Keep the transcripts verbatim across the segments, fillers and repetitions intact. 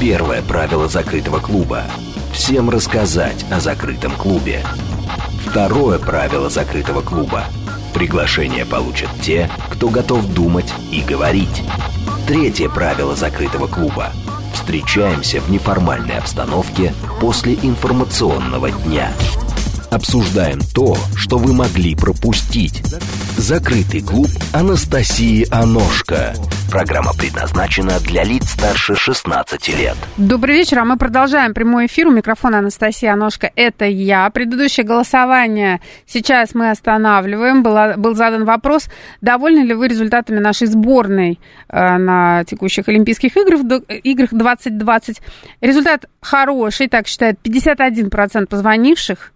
Первое правило закрытого клуба – всем рассказать о закрытом клубе. Второе правило закрытого клуба – приглашение получат те, кто готов думать и говорить. Третье правило закрытого клуба – встречаемся в неформальной обстановке после информационного дня. Обсуждаем то, что вы могли пропустить. Закрытый клуб Анастасии Аношко. Программа предназначена для лиц старше шестнадцати лет. Добрый вечер, а мы продолжаем прямой эфир. У микрофона Анастасия Аношко. Это я. Предыдущее голосование сейчас мы останавливаем. Была, был задан вопрос, довольны ли вы результатами нашей сборной э, на текущих Олимпийских играх, играх двадцать двадцать. Результат хороший, так считает пятьдесят один процент позвонивших.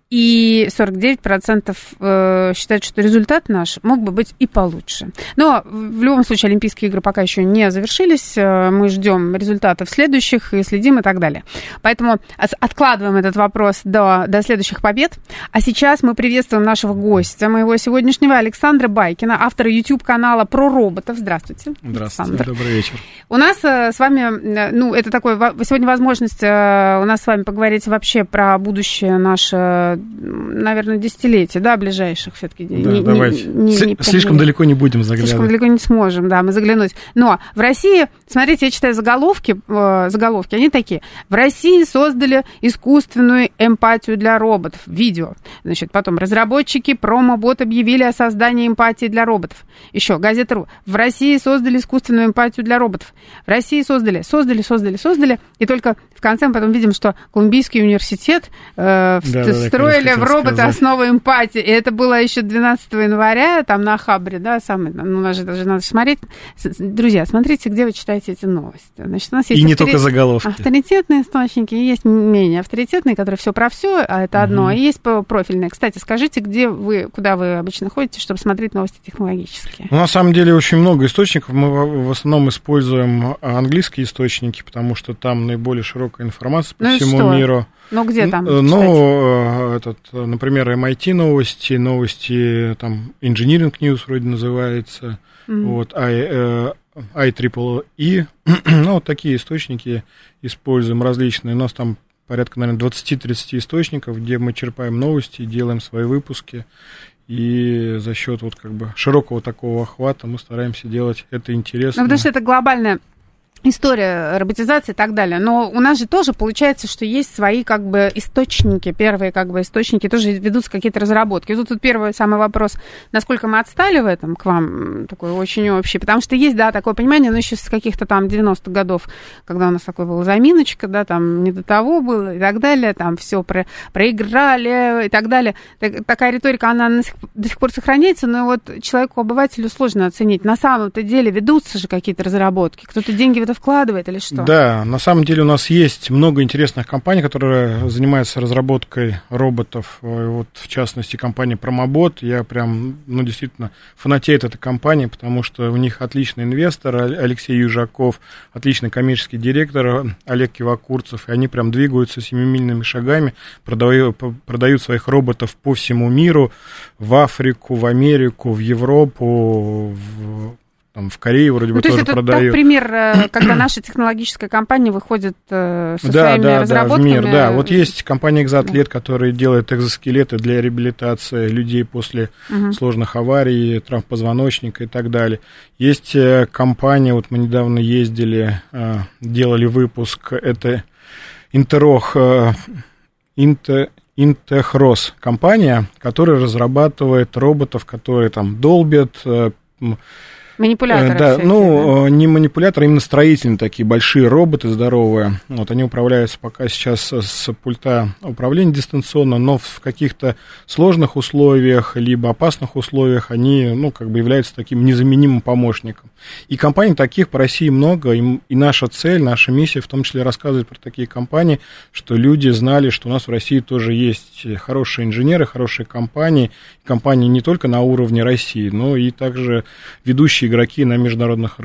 И сорок девять процентов э, считают, что результат наш мог бы быть и получше. Но в любом случае Олимпийские игры пока еще не завершились. Мы ждем результатов следующих и следим и так далее. Поэтому откладываем этот вопрос до, до следующих побед. А сейчас мы приветствуем нашего гостя, моего сегодняшнего, Александра Байкина, автора YouTube-канала про роботов. Здравствуйте. Здравствуйте, Александр. Добрый вечер. У нас с вами, ну, это такой, сегодня возможность у нас с вами поговорить вообще про будущее наше, наверное, десятилетие, да, ближайших все-таки. Да, не, давайте. Не, не, не Слишком далеко не будем заглядывать. Слишком далеко не сможем, да, мы заглянуть. Но в России, смотрите, я читаю заголовки, э, заголовки, они такие. В России создали искусственную эмпатию для роботов. Видео. Значит, потом разработчики промо-бот объявили о создании эмпатии для роботов. Еще, Газета.ру. В России создали искусственную эмпатию для роботов. В России создали, создали, создали, создали. И только в конце мы потом видим, что Колумбийский университет э, да, строили да, в робота сказать. Основу эмпатии. И это было еще двенадцатого января, там на Хабре, да, самый, ну, у нас же даже надо смотреть. Друзья, смотрите, где вы читаете эти новости. Значит, у нас есть и не авторит... только заголовки. Авторитетные источники, и есть менее авторитетные, которые все про все, а это угу. одно, и есть профильные. Кстати, скажите, где вы, куда вы обычно ходите, чтобы смотреть новости технологические? Ну, на самом деле, очень много источников. Мы в основном используем английские источники, потому что там наиболее широкая информация по ну всему что? миру. Ну, где там? Ну, этот, например, эм ай ти новости, новости, там, Engineering News вроде называется, mm-hmm. вот, ай трипл и, ну, вот такие источники используем различные. У нас там порядка, наверное, двадцать-тридцать источников, где мы черпаем новости, делаем свои выпуски. И за счет вот как бы широкого такого охвата мы стараемся делать это интересно. Ну, потому что это глобальная история роботизации и так далее. Но у нас же тоже получается, что есть свои как бы источники, первые как бы источники, тоже ведутся какие-то разработки. И тут, тут первый самый вопрос, насколько мы отстали в этом, к вам такой очень общий, потому что есть, да, такое понимание, но еще с каких-то там девяностых годов, когда у нас такой была заминочка, да, там не до того было и так далее, там все про, проиграли и так далее. Так, такая риторика, она до сих пор сохраняется, но вот человеку-обывателю сложно оценить. На самом-то деле ведутся же какие-то разработки, кто-то деньги в это вкладывает или что? Да, на самом деле у нас есть много интересных компаний, которые занимаются разработкой роботов. Вот, в частности, компания Промобот. Я прям, ну, действительно фанатею от этой компании, потому что у них отличный инвестор Алексей Южаков, отличный коммерческий директор Олег Кивакурцев. И они прям двигаются семимильными шагами, продают, продают своих роботов по всему миру, в Африку, в Америку, в Европу, в... Там в Корее вроде бы ну, тоже продают. То есть это пример, когда наша технологическая компания выходит со да, своими да, разработками. Да, в мир, да. Вот есть компания Exathlete, которая делает экзоскелеты для реабилитации людей после угу. сложных аварий, травм позвоночника и так далее. Есть компания, вот мы недавно ездили, делали выпуск, это Интерох, Инте... Интехрос компания, которая разрабатывает роботов, которые там долбят... Манипуляторы. Да, всякие, ну, да? не манипуляторы, а именно строительные такие большие роботы здоровые. Вот они управляются пока сейчас с пульта управления дистанционно, но в каких-то сложных условиях, либо опасных условиях они, ну, как бы являются таким незаменимым помощником. И компаний таких по России много, и, и наша цель, наша миссия в том числе рассказывать про такие компании, что люди знали, что у нас в России тоже есть хорошие инженеры, хорошие компании, компании не только на уровне России, но и также ведущие игроки на международных рынках.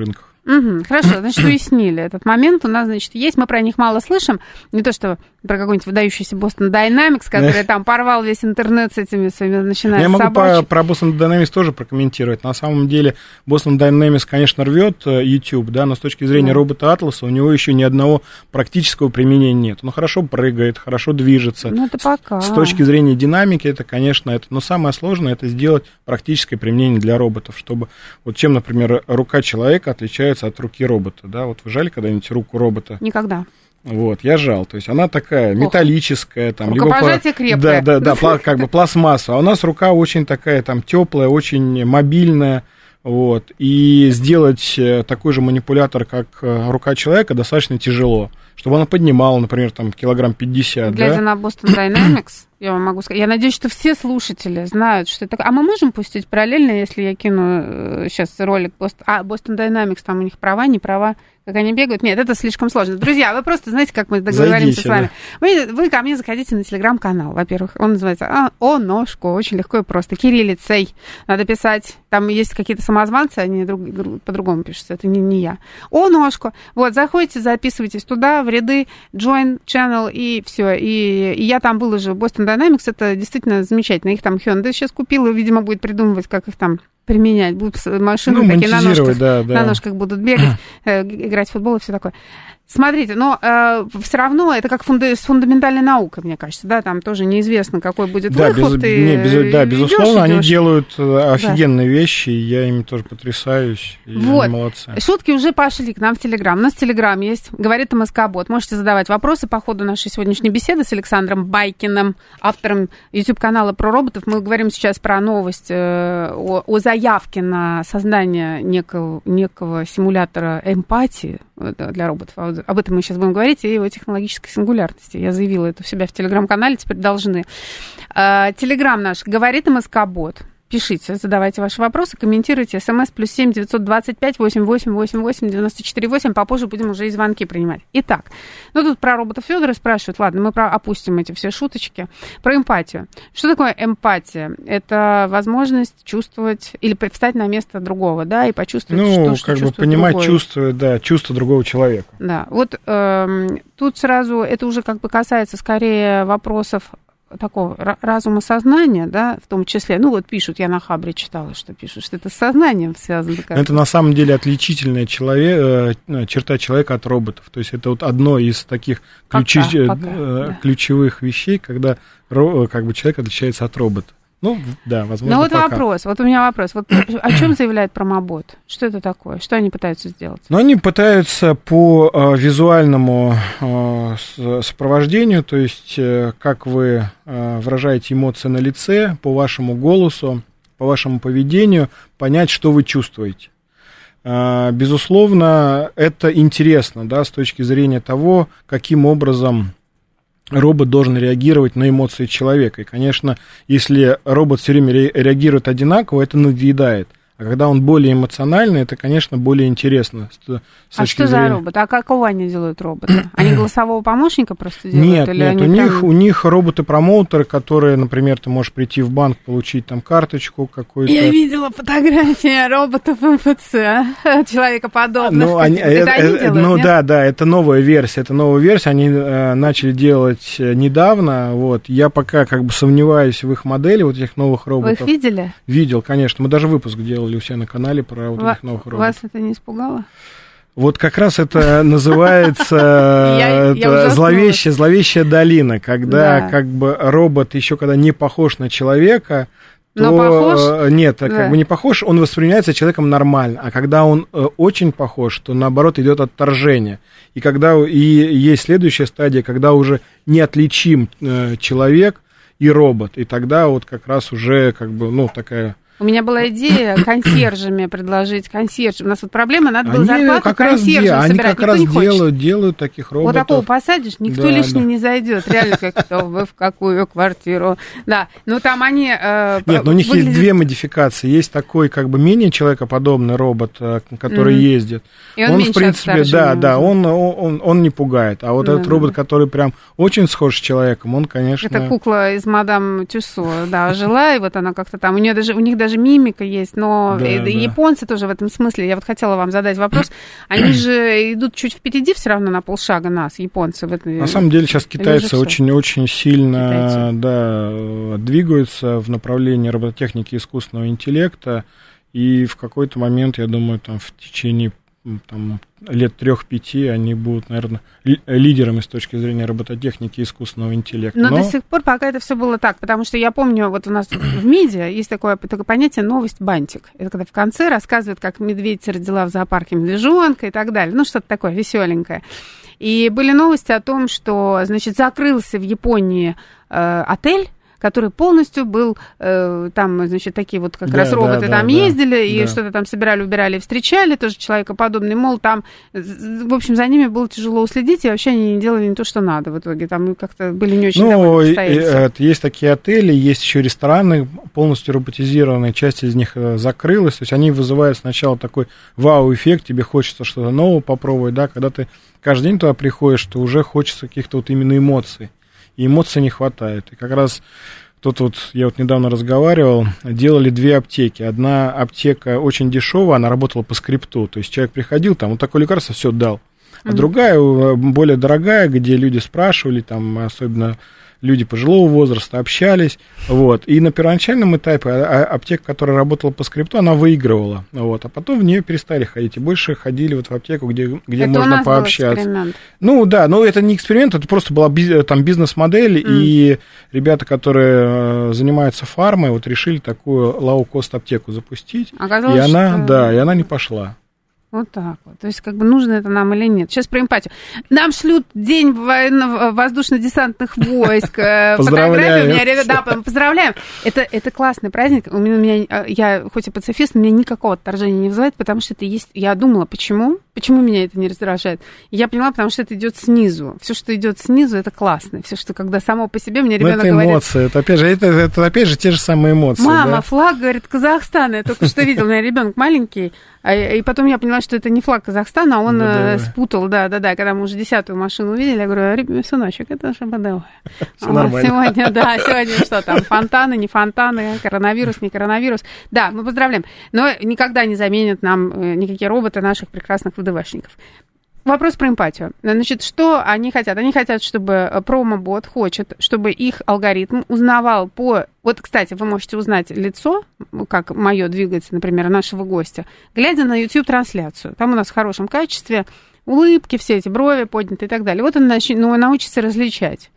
Угу, хорошо, значит, уяснили этот момент. У нас, значит, есть, мы про них мало слышим. Не то, что про какой-нибудь выдающийся Boston Dynamics, который там порвал весь интернет с этими своими, начиная Я с могу собачек. про, про Boston Dynamics тоже прокомментировать. На самом деле Boston Dynamics, конечно, рвет YouTube, да, но с точки зрения да. робота Атласа у него еще ни одного практического применения нет. Он хорошо прыгает, хорошо движется. Ну, это пока. С, с точки зрения динамики, это, конечно, это. Но самое сложное, это сделать практическое применение для роботов, чтобы, вот чем, например, рука человека отличается от руки робота, да, вот вы жали когда-нибудь руку робота? Никогда. Вот, я жал, то есть она такая Ох. металлическая, там, рукопожатие либо, крепкое. Да, да, да, как бы пластмасса, а у нас рука очень такая, там, теплая, очень мобильная, вот, и сделать такой же манипулятор, как рука человека, достаточно тяжело, чтобы она поднимала, например, там, килограмм пятьдесят, Глядя да? на Boston Dynamics, я вам могу сказать, я надеюсь, что все слушатели знают, что это такое. А мы можем пустить параллельно, если я кину сейчас ролик Boston, а, Boston Dynamics, там у них права, не права, как они бегают? Нет, это слишком сложно. Друзья, вы просто знаете, как мы договоримся Зайдите, с вами. Да. Вы, вы ко мне заходите на телеграм-канал, во-первых. Он называется а, «О, ножку». Очень легко и просто. Кириллицей. Надо писать. Там есть какие-то самозванцы, они друг, друг, по-другому пишутся. Это не, не я. «О, ножку». Вот, заходите, записывайтесь туда, в ряды, join channel, и все. И, и я там выложу Boston Dynamics. Это действительно замечательно. Их там Hyundai сейчас купила, видимо, будет придумывать, как их там применять. Будут машины ну, такие на ножках, да, да. на ножках будут бегать, играть в футбол и все такое. Смотрите, но э, все равно это как фунда- с фундаментальной наукой, мне кажется, да, там тоже неизвестно, какой будет да, выход. Без, и, не, без, да, безусловно, идёшь, они идёшь. делают офигенные да. вещи, и я ими тоже потрясаюсь, и вот. они молодцы. Шутки уже пошли к нам в Телеграм. У нас Телеграм есть, говорит МСК-бот. Можете задавать вопросы по ходу нашей сегодняшней беседы с Александром Байкиным, автором YouTube-канала про роботов. Мы говорим сейчас про новость э, о, о заявке на создание некого, некого симулятора эмпатии для роботов. Об этом мы сейчас будем говорить, и о технологической сингулярности. Я заявила это у себя в Телеграм-канале, теперь должны. Телеграм наш говорит МСК-бот. Пишите, задавайте ваши вопросы, комментируйте. СМС плюс семь девятьсот двадцать пять восемьдесят восемь восемьдесят восемь девяносто четыре восемь. Попозже будем уже и звонки принимать. Итак, ну тут про робота Федора спрашивают. Ладно, мы про, опустим эти все шуточки. Про эмпатию. Что такое эмпатия? Это возможность чувствовать или встать на место другого, да, и почувствовать, ну, что, что как чувствует бы понимать другой. чувство, да, чувство другого человека. Да, вот э, тут сразу это уже как бы касается скорее вопросов такого разума сознания, да, в том числе, ну вот пишут, я на Хабре читала, что пишут, что это с сознанием связано. Это на самом деле отличительная человек, черта человека от роботов, то есть это вот одно из таких ключи, пока, пока, да. ключевых вещей, когда как бы человек отличается от робота. Ну, да, возможно, Ну, вот пока. вопрос, вот у меня вопрос. Вот о чем заявляет Промобот? Что это такое? Что они пытаются сделать? Ну, они пытаются по э, визуальному э, сопровождению, то есть э, как вы э, выражаете эмоции на лице, по вашему голосу, по вашему поведению, понять, что вы чувствуете. Э, безусловно, это интересно, да, с точки зрения того, каким образом робот должен реагировать на эмоции человека. И, конечно, если робот все время реагирует одинаково, это надоедает. А когда он более эмоциональный, это, конечно, более интересно. С, с а что зрения... за робот? А какого они делают робота? Они голосового помощника просто делают? Нет, или нет, они у, прям... них, у них роботы-промоутеры, которые, например, ты можешь прийти в банк, получить там карточку какую-то. Я видела фотографии роботов эм эф цэ, человекоподобных. Ну, они, это, это они это, делают, ну нет? да, да, это новая версия, это новая версия, они э, начали делать недавно, вот, я пока как бы сомневаюсь в их модели, вот этих новых роботов. Вы их видели? Видел, конечно, мы даже выпуск делали у себя на канале про вот этих новых роботов. Вас это не испугало? Вот как раз это называется зловещая, зловещая долина, когда как бы робот еще когда не похож на человека, но то похож? Нет, да. как бы не похож, он воспринимается человеком нормально, а когда он очень похож, то наоборот идет отторжение. И когда и есть следующая стадия, когда уже неотличим человек и робот, и тогда вот как раз уже как бы, ну, такая... У меня была идея консьержами предложить консьерж. У нас вот проблема, надо было они зарплату консьержам они собирать. Как раз делают, делают таких роботов. Вот такого посадишь, никто да, лишний да. не зайдет. Реально, как кто вы в какую квартиру. Да, ну там они... Э, Нет, но у них выглядят... есть две модификации. Есть такой как бы менее человекоподобный робот, который mm-hmm. ездит. И он, он меньше в принципе, да, да, он, он, он не пугает. А вот mm-hmm. этот робот, который прям очень схож с человеком, он, конечно... Это кукла из мадам Тюссо, да, жила, и вот она как-то там... У, нее даже, у них даже даже мимика есть, но да, и, да. японцы тоже в этом смысле, я вот хотела вам задать вопрос, они же идут чуть впереди все равно на полшага нас, японцы. В этой... На самом деле сейчас китайцы очень-очень сильно да, двигаются в направлении робототехники и искусственного интеллекта, и в какой-то момент, я думаю, там в течение там, лет трех-пяти они будут, наверное, лидерами с точки зрения робототехники и искусственного интеллекта. Но, Но до сих пор пока это все было так, потому что я помню, вот у нас в МИДе есть такое, такое понятие «новость бантик». Это когда в конце рассказывают, как медведь родила в зоопарке медвежонка и так далее. Ну, что-то такое веселенькое. И были новости о том, что, значит, закрылся в Японии э, отель, который полностью был, э, там, значит, такие вот как да, раз роботы да, там да, ездили, да, и да. что-то там собирали, убирали, встречали, тоже человекоподобный, мол, там, в общем, за ними было тяжело уследить, и вообще они не делали не то, что надо в итоге, там как-то были не очень ну, довольны обстоятельства. Есть такие отели, есть еще рестораны полностью роботизированные, часть из них закрылась, то есть они вызывают сначала такой вау-эффект, тебе хочется что-то нового попробовать, да, когда ты каждый день туда приходишь, то уже хочется каких-то вот именно эмоций. И эмоций не хватает. И как раз тут вот, я вот недавно разговаривал, делали две аптеки. Одна аптека очень дешевая, она работала по скрипту. То есть человек приходил, там, вот такое лекарство, все дал. А mm-hmm. другая, более дорогая, где люди спрашивали, там, особенно люди пожилого возраста, общались, вот, и на первоначальном этапе аптека, которая работала по скрипту, она выигрывала, вот, а потом в нее перестали ходить, и больше ходили вот в аптеку, где, где это можно пообщаться. Ну, да, но это не эксперимент, это просто была там бизнес-модель, mm. и ребята, которые занимаются фармой, вот решили такую лоу-кост аптеку запустить, оказалось, и она, что... да, и она не пошла. Вот так вот. То есть, как бы, нужно это нам или нет. Сейчас про эмпатию. Нам шлют День военно-воздушно-десантных войск. Фотографии у меня, ребята, да, поздравляем. Это, это классный праздник. У меня, у меня, я, хоть и пацифист, у меня никакого отторжения не вызывает, потому что это есть... Я думала, почему? Почему меня это не раздражает? Я поняла, потому что это идет снизу. Все, что идет снизу, это классно. Все, что когда само по себе, мне ребенок это говорит... эмоции. Это опять же, это, это опять же те же самые эмоции. Мама, да? Флаг, говорит, Казахстана. Я только что видела, у меня ребенок маленький. И потом я поняла, что это не флаг Казахстана, а он да, спутал, да-да-да, когда мы уже десятую машину увидели, я говорю, сыночек, это же БДВ. Все нормально. Сегодня, да, сегодня что там, фонтаны, не фонтаны, коронавирус, не коронавирус. Да, мы поздравляем, но никогда не заменят нам никакие роботы наших прекрасных ВДВшников. Вопрос про эмпатию. Значит, что они хотят? Они хотят, чтобы промо-бот хочет, чтобы их алгоритм узнавал по... Вот, кстати, вы можете узнать лицо, как мое двигается, например, нашего гостя, глядя на YouTube-трансляцию. Там у нас в хорошем качестве улыбки, все эти брови подняты и так далее. Вот он нач... ну, научится различать.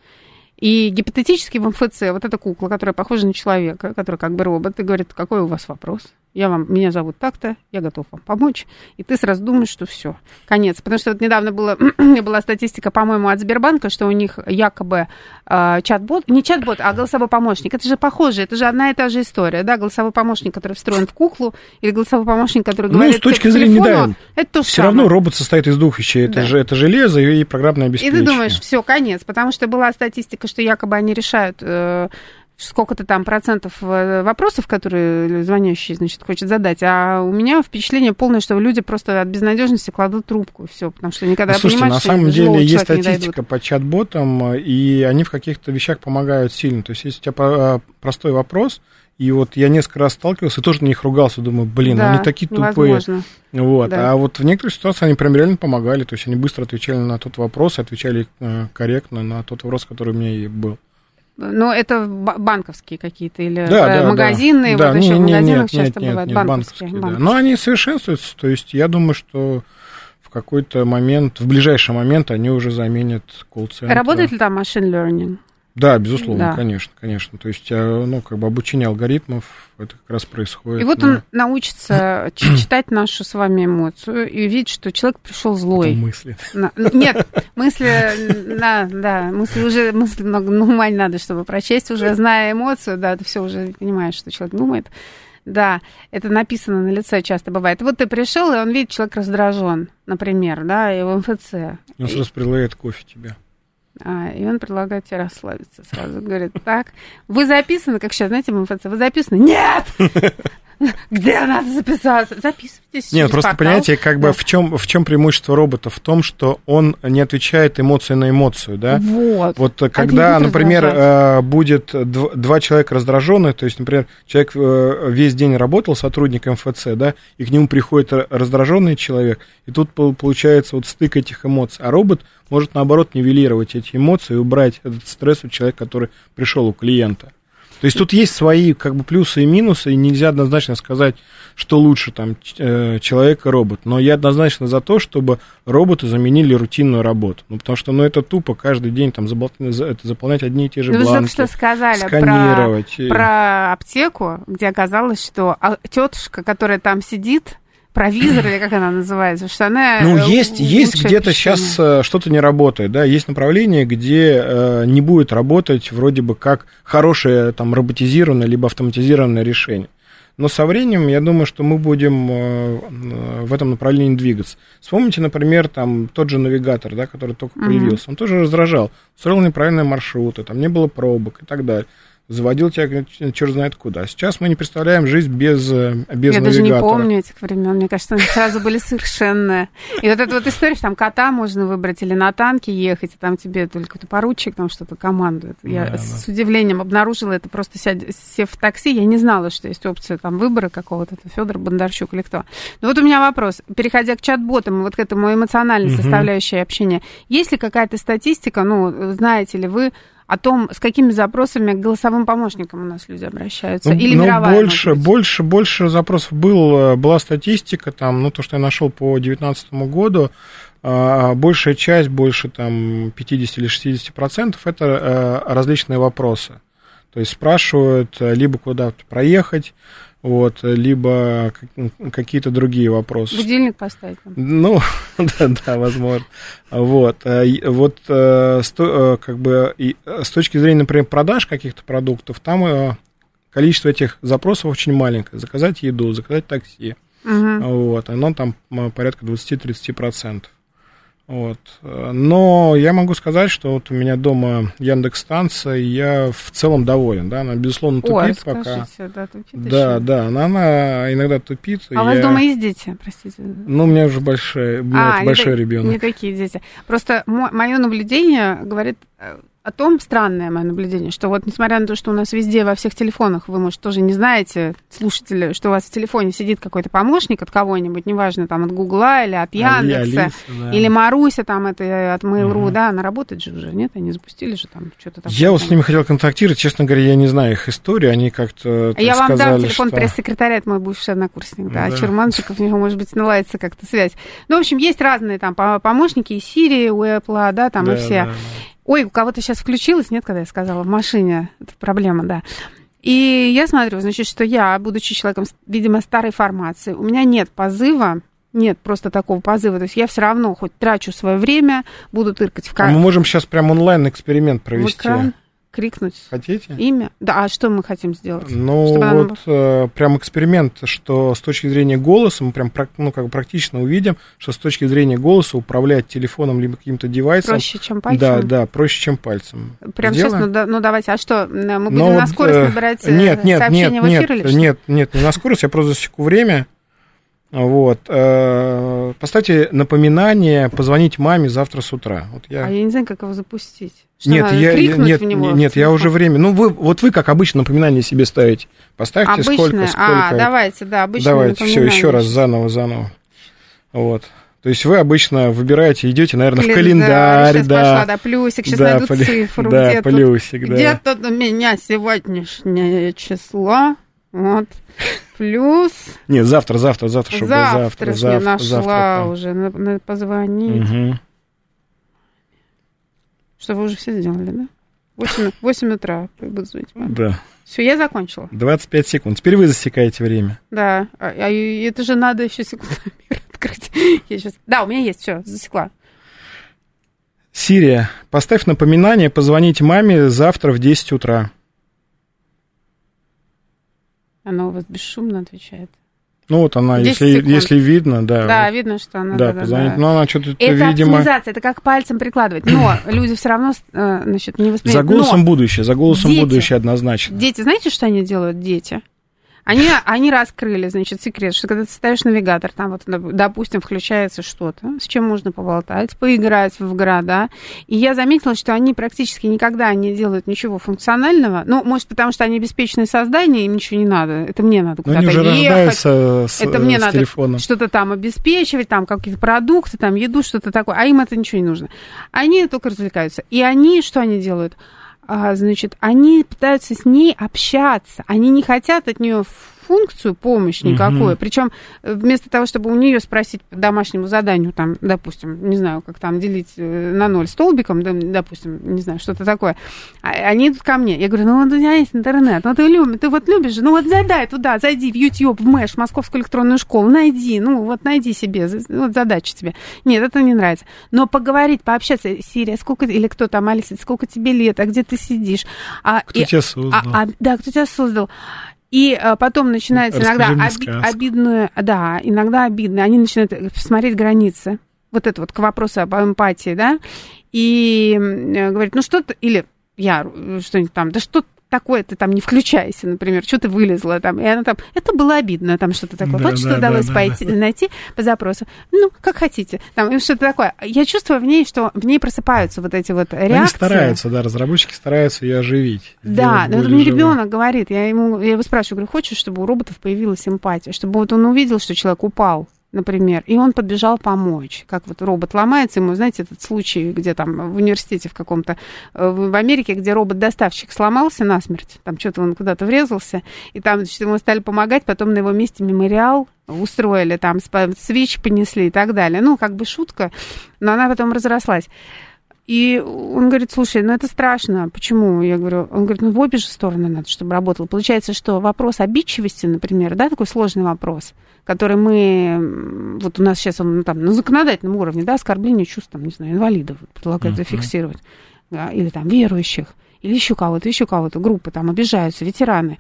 И гипотетически в эм эф цэ вот эта кукла, которая похожа на человека, который как бы робот, и говорит, какой у вас вопрос? Я вам, меня зовут так-то, я готов вам помочь. И ты сразу думаешь, что все, конец. Потому что вот недавно было, была статистика, по-моему, от Сбербанка, что у них якобы э, чат-бот, не чат-бот, а голосовой помощник. Это же похоже, это же одна и та же история, да, голосовой помощник, который встроен в куклу, или голосовой помощник, который говорит... Ну, с точки зрения, да, это то же все самое. равно робот состоит из двух вещей. Это, да. же, это железо и программное обеспечение. И ты думаешь, все, конец, потому что была статистика, что якобы они решают... Э, сколько-то там процентов вопросов, которые звонящий, значит, хочет задать, а у меня впечатление полное, что люди просто от безнадежности кладут трубку, все, потому что никогда ну, слушайте, понимают, на что самом деле есть статистика дойдут. По чат-ботам, и они в каких-то вещах помогают сильно. То есть, если у тебя простой вопрос, и вот я несколько раз сталкивался, и тоже на них ругался, думаю, блин, да, они такие тупые. Вот. Да. А вот в некоторых ситуациях они прям реально помогали, то есть они быстро отвечали на тот вопрос, отвечали корректно на тот вопрос, который у меня был. Ну, это банковские какие-то или да, магазинные, да, вот да. еще не, в магазинах нет, часто нет, бывают нет, банковские. банковские, банковские. Да. Но они совершенствуются, то есть я думаю, что в какой-то момент, в ближайший момент они уже заменят колл-центр. Работает ли там машин learning? Да, безусловно, да. конечно, конечно. То есть, ну, как бы обучение алгоритмов, это как раз происходит. И вот на... он научится читать нашу с вами эмоцию и увидеть, что человек пришел злой. Мысли. На... Нет, мысли, да, да, мысли уже, мысли много, ну, ума не надо, чтобы прочесть, уже зная эмоцию, да, ты все уже понимаешь, что человек думает. Да, это написано на лице часто бывает. Вот ты пришел, и он видит, человек раздражен, например, да, и в эм эф цэ. Он сразу предлагает кофе тебе. А, и он предлагает тебе расслабиться сразу. Говорит, так, вы записаны, как сейчас, знаете, в эм эф цэ, вы записаны? Нет! Где надо записаться? Записывайтесь. Нет, просто портал. Понимаете, как бы да. в чем в чем преимущество робота? В том, что он не отвечает эмоции на эмоцию, да? Вот. Вот когда, например, будет два человека раздраженных, то есть, например, человек весь день работал, сотрудник эм эф цэ, да, и к нему приходит раздраженный человек, и тут получается вот стык этих эмоций. А робот может, наоборот, нивелировать эти эмоции и убрать этот стресс у человека, который пришел у клиента. То есть тут есть свои как бы плюсы и минусы, и нельзя однозначно сказать, что лучше там человек и робот. Но я однозначно за то, чтобы роботы заменили рутинную работу. Ну, потому что ну, это тупо каждый день там, заполнять одни и те же ну, бланки, вы что сказали сканировать. Про, про аптеку, где оказалось, что тетушка, которая там сидит, провизор, или как она называется, что она... Ну, есть, есть где-то сейчас э, что-то не работает, да, есть направление, где э, не будет работать вроде бы как хорошее там роботизированное либо автоматизированное решение. Но со временем, я думаю, что мы будем э, в этом направлении двигаться. Вспомните, например, там тот же навигатор, да, который только mm-hmm. появился, он тоже раздражал, устроил неправильные маршруты, там не было пробок и так далее. Заводил тебя черт знает куда. Сейчас мы не представляем жизнь без, без Я навигатора. Я даже не помню этих времен. Мне кажется, они сразу были совершенные. И вот эта вот история, что там кота можно выбрать или на танке ехать, и там тебе только поручик там что-то командует. Я да, с да. удивлением обнаружила это, просто сев в такси, я не знала, что есть опция там выбора какого-то, это Федор Бондарчук или кто. Но вот у меня вопрос. Переходя к чат-ботам, вот к этому эмоциональной угу. составляющей общения, есть ли какая-то статистика, ну, знаете ли вы, о том, с какими запросами к голосовым помощникам у нас люди обращаются? Ну, Или ну, мировая, больше, больше, больше запросов был, была статистика, там, ну, то, что я нашел по две тысячи девятнадцатому году, а, большая часть, больше там пятьдесят или шестьдесят процентов, это а, различные вопросы. То есть спрашивают либо куда-то проехать, вот, либо какие-то другие вопросы. Будильник поставить? Ну, да, да, возможно. Вот, вот как бы с точки зрения, например, продаж каких-то продуктов, там количество этих запросов очень маленькое. Заказать еду, заказать такси. Угу. Вот, оно там порядка двадцать-тридцать процентов. Вот. Но я могу сказать, что вот у меня дома Яндекс-станция, и я в целом доволен, да, она, безусловно, тупит. Ой, пока. Да, тупит да, еще. Да, она, она иногда тупит. А я... у вас дома есть дети, простите? Ну, у меня уже большой, у меня а, большой не ребенок. Не такие дети. Просто мое наблюдение говорит о том, странное мое наблюдение, что вот несмотря на то, что у нас везде во всех телефонах, вы, может, тоже не знаете, слушатели, что у вас в телефоне сидит какой-то помощник от кого-нибудь, неважно, там, от Гугла или от Яндекса, Алиса, да. или Маруся, там, это от Mail.ru, угу. да, она работает же уже, нет? Они запустили же там что-то такое. Я вот с ними хотел контактировать, честно говоря, я не знаю их историю, они как-то Я вам сказали, дам телефон что... пресс-секретаря, это мой бывший однокурсник, да, да. Черманчиков, у него, может быть, наладится как-то связь. Ну, в общем, есть разные там помощники, и Siri, у Apple, да, там, да, и все. Да, да. Ой, у кого-то сейчас включилось, нет, когда я сказала, в машине, это проблема, да. И я смотрю, значит, что я, будучи человеком, видимо, старой формации, у меня нет позыва, нет просто такого позыва, то есть я все равно хоть трачу свое время, буду тыркать в карту. А мы можем сейчас прям онлайн-эксперимент провести. В экран крикнуть. Хотите? Имя? Да, а что мы хотим сделать? Ну, Чтобы вот нам... э, прям эксперимент, что с точки зрения голоса мы прям ну, как бы практично увидим, что с точки зрения голоса управлять телефоном либо каким-то девайсом... Проще, чем пальцем? Да, да, проще, чем пальцем. Прям Сделаем? сейчас, ну, да, ну давайте, а что, мы будем Но на вот, скорость набирать нет, нет, сообщения нет, в эфир нет, или что? Нет, нет, не на скорость, я просто засеку время. Вот. Поставьте напоминание позвонить маме завтра с утра. Вот я... А я не знаю, как его запустить. Что нет, я, нет, в него, нет, я уже время. Ну, вы, вот вы, как обычно, напоминание себе ставите. Поставьте обычное? сколько, сколько. А, давайте, да, обычное Давайте, все, еще раз, заново, заново. Вот. То есть вы обычно выбираете, идете, наверное, Календарь, в календарь. Сейчас да, пошла, да, плюсик, сейчас да, найду поли... цифру. Да, где плюсик, тут, да. Где тут у меня сегодняшнее число? Вот. Плюс... Нет, завтра, завтра, завтра, чтобы завтра. Завтра, завтра, завтра. нашла завтра, уже, на, на, позвонить. Угу. Что, вы уже все сделали, да? восемь утра буду звонить. Да. Все, я закончила. двадцать пять секунд. Теперь вы засекаете время. Да. А, а это же надо еще секундомер открыть. Я сейчас... Да, у меня есть, все, засекла. Сирия, поставь напоминание позвонить маме завтра в десять утра. Она у вас бесшумно отвечает. Ну, вот она, если, если видно, да. Да, вот, видно, что она... Да, да позвонит. Да. Но она что-то, это видимо... оптимизация, это как пальцем прикладывать. Но люди все равно, значит, не воспринимают. За голосом Но будущее, за голосом дети, будущее однозначно. Дети, знаете, что они делают, дети? Они, они раскрыли, значит, секрет, что когда ты ставишь навигатор, там вот, допустим, включается что-то, с чем можно поболтать, поиграть в города. И я заметила, что они практически никогда не делают ничего функционального. Ну, может, потому что они беспечные создания, им ничего не надо. Это мне надо куда-то ехать. С, это мне с надо телефоном. Что-то там обеспечивать, там какие-то продукты, там еду, что-то такое. А им это ничего не нужно. Они только развлекаются. И они, что они делают? А, значит, они пытаются с ней общаться, они не хотят от нее функцию, помощь никакую. Uh-huh. Причем вместо того, чтобы у нее спросить по домашнему заданию, там, допустим, не знаю, как там делить на ноль столбиком, допустим, не знаю, что-то такое, они идут ко мне. Я говорю, ну вот у тебя есть интернет, ну ты, любишь, ты вот любишь же, ну вот задай туда, зайди в YouTube, в МЭШ, Московскую электронную школу, найди, ну вот найди себе, вот задача тебе. Нет, это не нравится. Но поговорить, пообщаться, Сирия, сколько, или кто там, Алиса, сколько тебе лет, а где ты сидишь? А, кто и, тебя создал? А, а, да, кто тебя создал? И а, потом начинается иногда оби- обидную, да, иногда обидно. Они начинают смотреть границы. Вот это вот к вопросу об эмпатии, да, и говорит, ну что-то, или я что-нибудь там, да что такое, ты там не включайся, например, что ты вылезла там, и она там, это было обидно, там что-то такое, да, вот да, что да, удалось да, пойти, да. найти по запросу, ну, как хотите, там, что-то такое. Я чувствую в ней, что в ней просыпаются вот эти вот реакции. Они стараются, да, разработчики стараются ее оживить. Да, но это мне ребенок говорит, я, ему, я его спрашиваю, говорю, хочешь, чтобы у роботов появилась эмпатия, чтобы вот он увидел, что человек упал, например, и он подбежал помочь. Как вот робот ломается, ему, знаете, этот случай, где там в университете в каком-то, в Америке, где робот-доставщик сломался насмерть, там что-то он куда-то врезался, и там, значит, ему стали помогать, потом на его месте мемориал устроили, там свечи понесли и так далее. Ну, как бы шутка, но она потом разрослась. И он говорит, слушай, ну это страшно. Почему? Я говорю, он говорит, ну в обе же стороны надо, чтобы работало. Получается, что вопрос обидчивости, например, да, такой сложный вопрос, который мы, вот у нас сейчас он ну, там на законодательном уровне, да, оскорбление чувств, там, не знаю, инвалидов предлагают uh-huh. зафиксировать, да, или там верующих, или еще кого-то, еще кого-то, группы там обижаются, ветераны.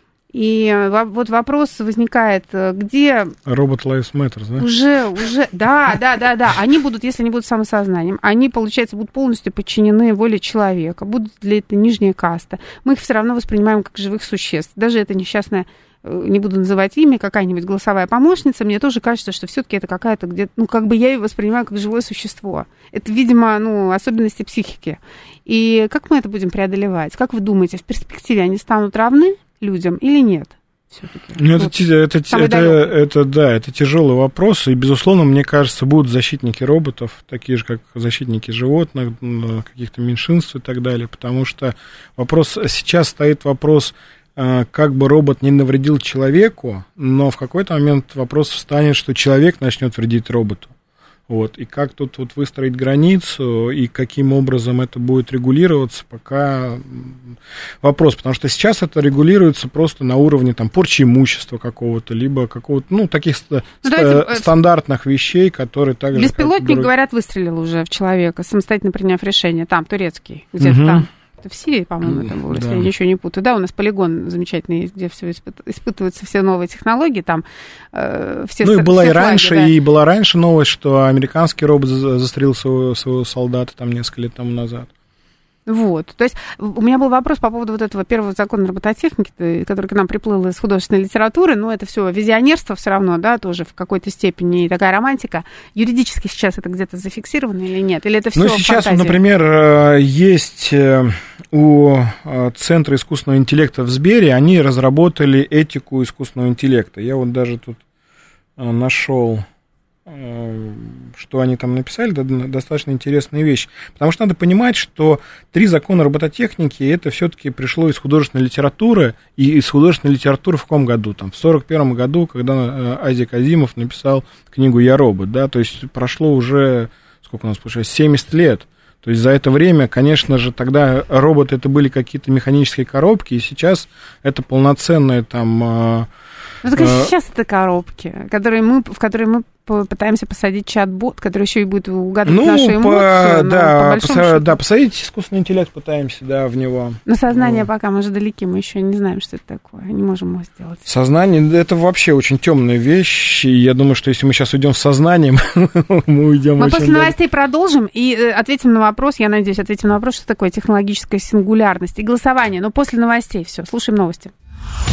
И вот вопрос возникает, где... Робот Lives Matter, да? Уже, уже, да, да, да, да. Они будут, если они будут самосознанием, они, получается, будут полностью подчинены воле человека, будут для этого нижняя каста. Мы их все равно воспринимаем как живых существ. Даже это несчастная, не буду называть имя, какая-нибудь голосовая помощница, мне тоже кажется, что все-таки это какая-то где-то, ну, как бы я ее воспринимаю как живое существо. Это, видимо, ну, особенности психики. И как мы это будем преодолевать? Как вы думаете, в перспективе они станут равны людям или нет? Ну, это, это, это, это, да, это тяжелый вопрос, и, безусловно, мне кажется, будут защитники роботов, такие же, как защитники животных, каких-то меньшинств и так далее, потому что вопрос, сейчас стоит вопрос, как бы робот не навредил человеку, но в какой-то момент вопрос встанет, что человек начнет вредить роботу. Вот, и как тут вот выстроить границу, и каким образом это будет регулироваться, пока вопрос, потому что сейчас это регулируется просто на уровне там порчи имущества какого-то, либо какого-то, ну, таких ну, ст- стандартных вещей, которые также... Беспилотник, как... говорят, выстрелил уже в человека, самостоятельно приняв решение, там, турецкий, где-то угу. там. В Сирии, по-моему, это было, если да. я ничего не путаю. Да, у нас полигон замечательный есть, где все испыт... испытываются все новые технологии, там э, все... Ну, и была все и флаги, раньше, да. и была раньше новость, что американский робот застрелил своего, своего солдата там несколько лет тому назад. Вот, то есть у меня был вопрос по поводу вот этого первого закона робототехники, который к нам приплыл из художественной литературы, но это все визионерство все равно, да, тоже в какой-то степени такая романтика. Юридически сейчас это где-то зафиксировано или нет? Или это все ну, сейчас, фантазия? Например, есть у Центра искусственного интеллекта в Сбере, они разработали этику искусственного интеллекта. Я вот даже тут нашел... что они там написали, да, достаточно интересная вещь. Потому что надо понимать, что три закона робототехники, это все-таки пришло из художественной литературы, и из художественной литературы в каком году? Там, в сорок первом году, когда Азик Азимов написал книгу «Я робот», да, то есть прошло уже, сколько у нас получается, семьдесят лет. То есть за это время, конечно же, тогда роботы это были какие-то механические коробки, и сейчас это полноценные там... Ну, так сейчас это коробки, которые мы, в которые мы пытаемся посадить чат-бот, который еще и будет угадывать ну, нашу эмоцию. По, да, по поса- да, посадить искусственный интеллект пытаемся, да, в него. Но сознание вот. Пока мы же далеки, мы еще не знаем, что это такое, не можем его сделать. Сознание, это вообще очень темная вещь, и я думаю, что если мы сейчас уйдем в сознание, мы уйдем Мы очень после новостей продолжим и ответим на вопрос, я надеюсь, ответим на вопрос, что такое технологическая сингулярность и голосование, но после новостей все, слушаем новости.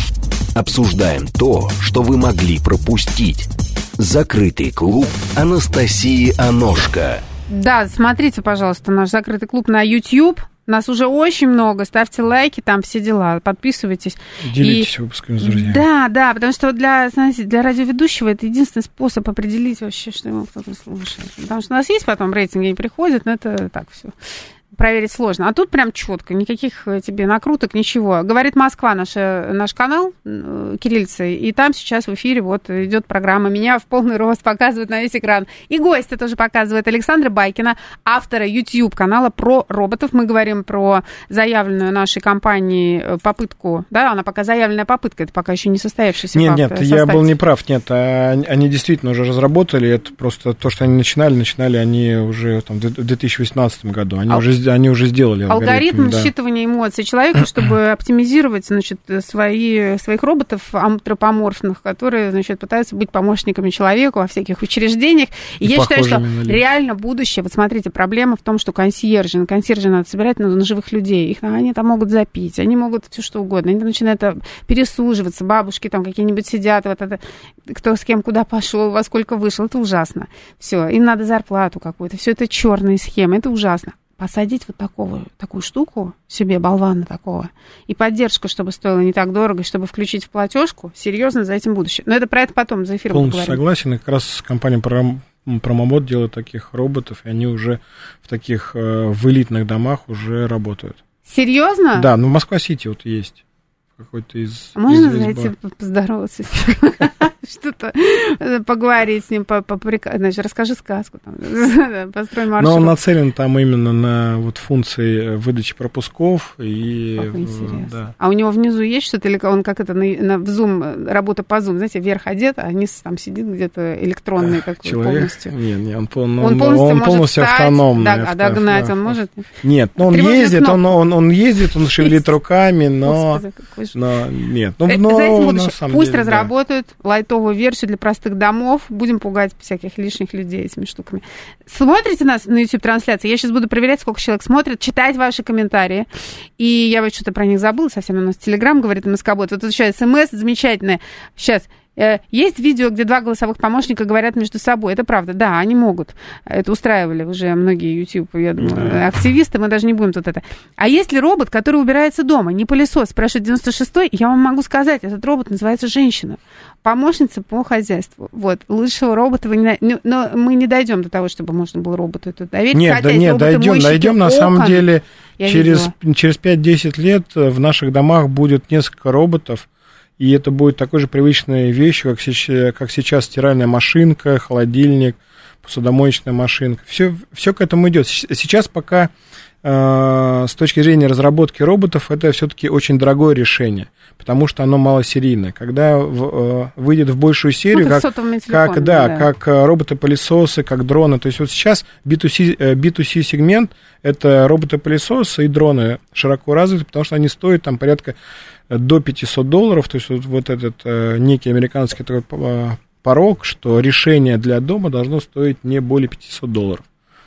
Обсуждаем то, что вы могли пропустить. Закрытый клуб Анастасии Аношко. Да, смотрите, пожалуйста, наш закрытый клуб на YouTube. Нас уже очень много. Ставьте лайки, там все дела. Подписывайтесь. Делитесь и... выпусками с друзьями. Да, да, потому что для, знаете, для радиоведущего это единственный способ определить вообще, что его кто-то слушает. Потому что у нас есть потом рейтинги, не приходят, но это так все. Проверить сложно. А тут прям четко, никаких тебе накруток, ничего. Говорит Москва, наш, наш канал, кириллица, и там сейчас в эфире вот идет программа. Меня в полный рост показывают на весь экран. И гостя тоже показывает Александра Байкина, автора YouTube-канала про роботов. Мы говорим про заявленную нашей компанией попытку, да, она пока заявленная попытка, это пока еще не состоявшийся нет, факт. Нет, нет, я был неправ, нет, они действительно уже разработали, это просто то, что они начинали, начинали они уже там, в две тысячи восемнадцатом году, они а... уже Они уже сделали алгоритм, алгоритм да. считывания эмоций человека, чтобы оптимизировать, значит, свои, своих роботов антропоморфных, которые, значит, пытаются быть помощниками человеку во всяких учреждениях. И, И я считаю, что реально будущее, вот смотрите, проблема в том, что консьержи, на консьержи надо собирать на, на живых людей, их, они там могут запить, они могут все что угодно, они там начинают пересуживаться, бабушки там какие-нибудь сидят, вот это, кто с кем куда пошел, во сколько вышел, это ужасно. Все, им надо зарплату какую-то, все это черные схемы, это ужасно. Посадить вот такого, такую штуку себе, болвана такого, и поддержку, чтобы стоило не так дорого, чтобы включить в платежку, серьезно за этим будущее. Но это про это потом за эфиром поговорим. Полностью согласен, и как раз компания Промобот делает таких роботов, и они уже в таких, в элитных домах уже работают. Серьезно? Да, ну Москва-Сити вот есть. Какой-то из... Можно из, из зайти поздороваться? Что-то поговорить с ним, значит, расскажи сказку, построй маршрут. Но он нацелен там именно на вот функции выдачи пропусков. И, как интересно. Да. А у него внизу есть что-то, или он как это на, на в Zoom, работа по Zoom, знаете, вверх одет, а низ там сидит где-то электронный такой человек? Полностью? Нет, нет, он, он, он полностью, он может полностью встать, автономный. Да, авто, догнать да, он может? Нет, но он ездит, он, он, он ездит, он шевелит руками, но... Господи, но нет. Ну, но, но, за этим будущее. Пусть деле, разработают да. лайтовую версию для простых домов. Будем пугать всяких лишних людей этими штуками. Смотрите нас на YouTube-трансляции. Я сейчас буду проверять, сколько человек смотрит, читать ваши комментарии. И я вот что-то про них забыла совсем. У нас Телеграм говорит МСК-бот. Вот тут еще СМС замечательное. Сейчас. Есть видео, где два голосовых помощника говорят между собой. Это правда, да, они могут. Это устраивали уже многие YouTube, я думаю, активисты, мы даже не будем тут это. А есть ли робот, который убирается дома, не пылесос? Спрашивает девяносто шестой, я вам могу сказать, этот робот называется женщина. Помощница по хозяйству. Вот, лучшего робота вы не... Но мы не дойдем до того, чтобы можно было роботу это доверить. Нет, хотя да, нет, дойдем, дойдем на самом деле через, через пять-десять лет в наших домах будет несколько роботов, и это будет такой же привычной вещью, как сейчас, как сейчас стиральная машинка, холодильник, посудомоечная машинка. Все, все к этому идет. Сейчас пока э, с точки зрения разработки роботов это все-таки очень дорогое решение, потому что оно малосерийное. Когда в, э, выйдет в большую серию, ну, как, как, да, да. как роботы-пылесосы, как дроны. То есть вот сейчас би ту си, би ту си сегмент это роботы-пылесосы и дроны широко развиты, потому что они стоят там порядка до пятьсот долларов, то есть вот, вот этот э, некий американский такой порог, что решение для дома должно стоить не более пятьсот долларов.